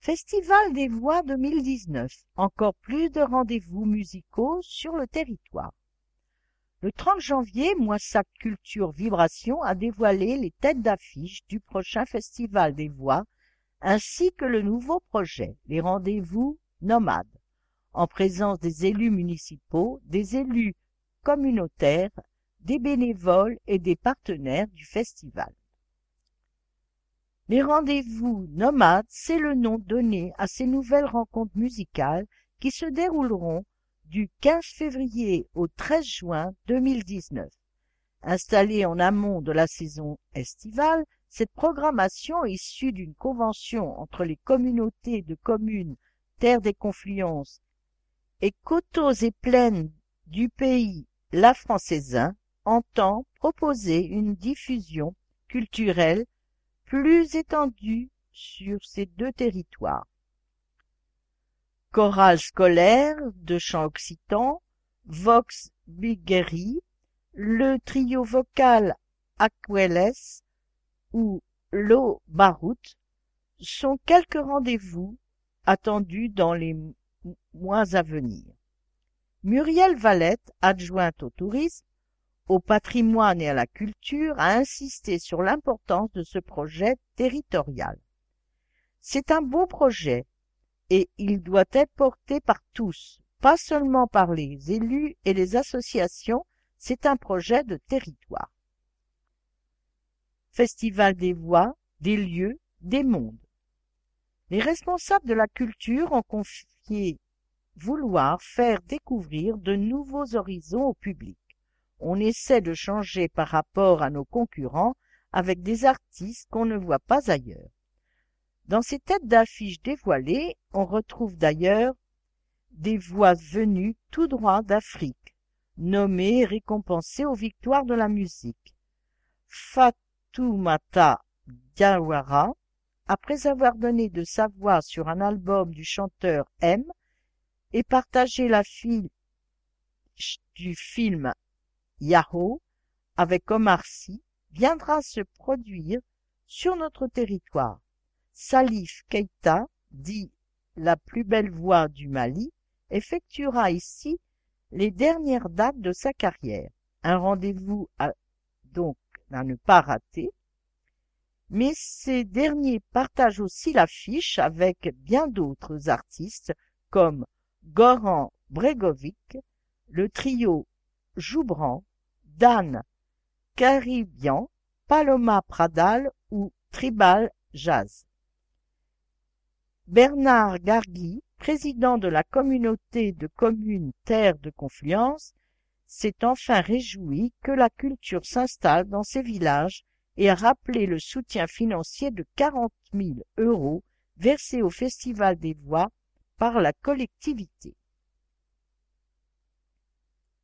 Festival des Voix 2019. Encore plus de rendez-vous musicaux sur le territoire. Le 30 janvier, Moissac Culture Vibration a dévoilé les têtes d'affiche du prochain Festival des Voix ainsi que le nouveau projet, les rendez-vous nomades, en présence des élus municipaux, des élus communautaires, des bénévoles et des partenaires du festival. Les rendez-vous nomades, c'est le nom donné à ces nouvelles rencontres musicales qui se dérouleront du 15 février au 13 juin 2019. Installée en amont de la saison estivale, cette programmation issue d'une convention entre les communautés de communes Terre des Confluences et Coteaux et Plaines du pays La Françaisin entend proposer une diffusion culturelle plus étendue sur ces deux territoires. Chorale scolaire de chant occitan, Vox Bigueri, le trio vocal Aquelles ou Lo Barout sont quelques rendez-vous attendus dans les mois à venir. Muriel Valette, adjointe au tourisme, au patrimoine et à la culture, a insisté sur l'importance de ce projet territorial. C'est un beau projet et il doit être porté par tous, pas seulement par les élus et les associations, c'est un projet de territoire. Festival des voix, des lieux, des mondes. Les responsables de la culture ont confié vouloir faire découvrir de nouveaux horizons au public. On essaie de changer par rapport à nos concurrents avec des artistes qu'on ne voit pas ailleurs. Dans ces têtes d'affiches dévoilées, on retrouve d'ailleurs des voix venues tout droit d'Afrique, nommées et récompensées aux victoires de la musique. Fatoumata Diawara, après avoir donné de sa voix sur un album du chanteur M et partagé l'affiche du film Yahoo avec Omar Sy, viendra se produire sur notre territoire. Salif Keita, dit la plus belle voix du Mali, effectuera ici les dernières dates de sa carrière. Un rendez-vous donc à ne pas rater. Mais ces derniers partagent aussi l'affiche avec bien d'autres artistes comme Goran Bregovic, le trio Joubran, Dan Caribian, Paloma Pradal ou Tribal Jazz. Bernard Gargui, président de la communauté de communes Terre de Confluence, s'est enfin réjoui que la culture s'installe dans ces villages et a rappelé le soutien financier de 40 000 € versé au Festival des Voix par la collectivité.